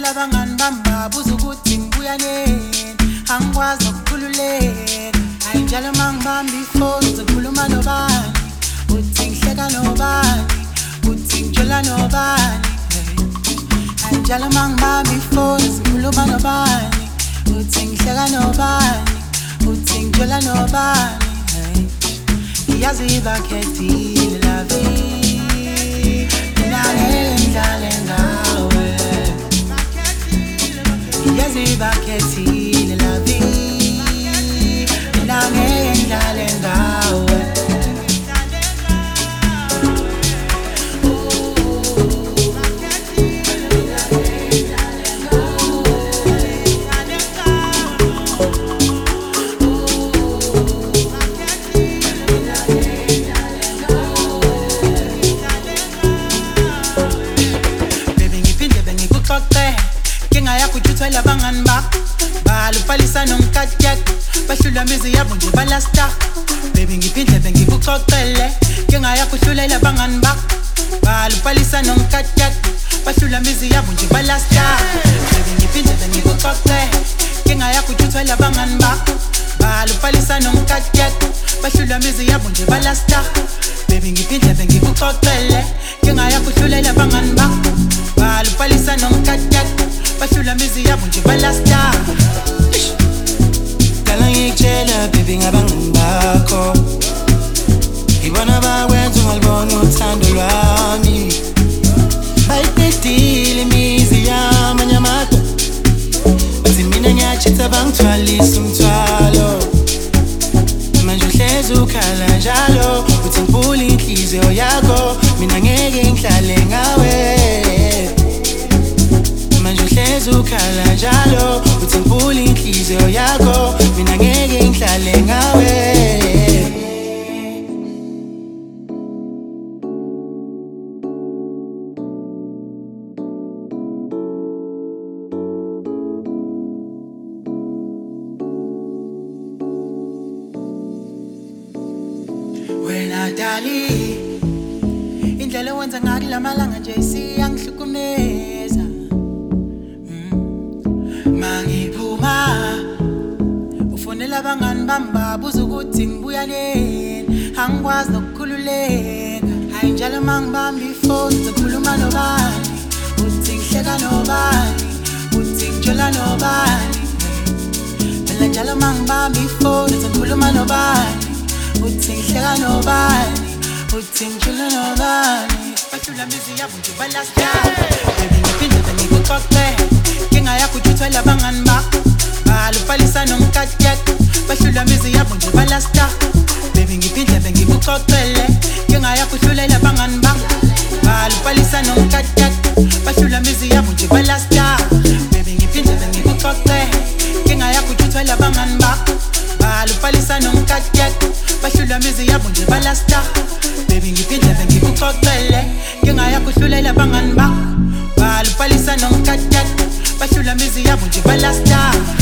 Bafonela bangani bamba buza ukuthi ngibuya nini, angikwazi nokukhululeka. Hayi njalo mangibamba ifoni ngikhuluma nobani, uthi ngihleka nobani, uthi ngitshela nobani. Hayi njalo mangibamba ifoni ngikhuluma nobani, uthi ngihleka nobani, uthi ngitshela nobani. Ngiyazi bakhethile la vie, mina ngeke ngihlale ngawe. Ngiyazi bakhethile la vie, mina ngeke ngihlale ngawe. Kujutwela bangani bakho baluphalisa nomkhatyek, bahlula mizi yabo nje balasta. Baby ngiphinde bengikuxoxele, nginga yakho hlulela bangani bakho baluphalisa nomkhatyek, bahlula mizi yabo nje balasta. Baby ngiphinde bengikuxoxele, nginga yakho kujutwela bangani bakho baluphalisa nomkhatyek, bahlula mizi yabo nje balasta. Baby ngiphinde bengikuxoxele, nginga yakho hlulela bangani bakho baluphalisa nomkhatyek, bahlula mizi yabo nje balasta. Dala ngikutshela baby ngabangani bakho, ibona bakwenza ungalibona uthando lwami. Bayiqedile imizi yami anyamata, bathi mina ngiyachitha bangithwalisa umthwalo. Manje uhlezi ukhala njalo, uthi ngibula inhliziyo yakho, mina ngeke ngihlale ngawe. Manje uhlezi ukhala njalo, uthi ngibula inhliziyo yakho, mina ngeke ngihlale ngawe. Wena dali, indlela wenza ngayo lamalanga nje isiyangihlukumeza. Mangiphuma ufonela bangani bamba buza ukuthi ngibuya nini, angikwazi nokukhululeka. Hayi njalo mangibamba ifoni ngikhuluma nobani, uthi ngihleka nobani, uthi ngitshela nobani. Phela njalo mangibamba ifoni ngikhuluma nobani, uthi ngihleka nobani, uthi ngitshela nobani. Bahlula mizi yabo nje balasta. Baby ngiphinde bengikuxoxele, nginga yakho kujutwela bangani bakho baluphalisa nomkhatyek, bahlula mizi yabo nje balasta. Baby ngiphinde bengikuxoxele, nginga yakho hlulela bangani bakho baluphalisa nomkhatyek, bahlula mizi yabo nje balasta. Baby ngiphinde bengikuxoxele, nginga yakho kujutwela bangani bakho baluphalisa nomkhatyek, bahlula mizi yabo nje balasta. Baby ngiphinde bengikuxoxele, nginga yakho hlulela bangani bakho baluphalisa nomkhatyek, bahlula mizi yabo nje balasta.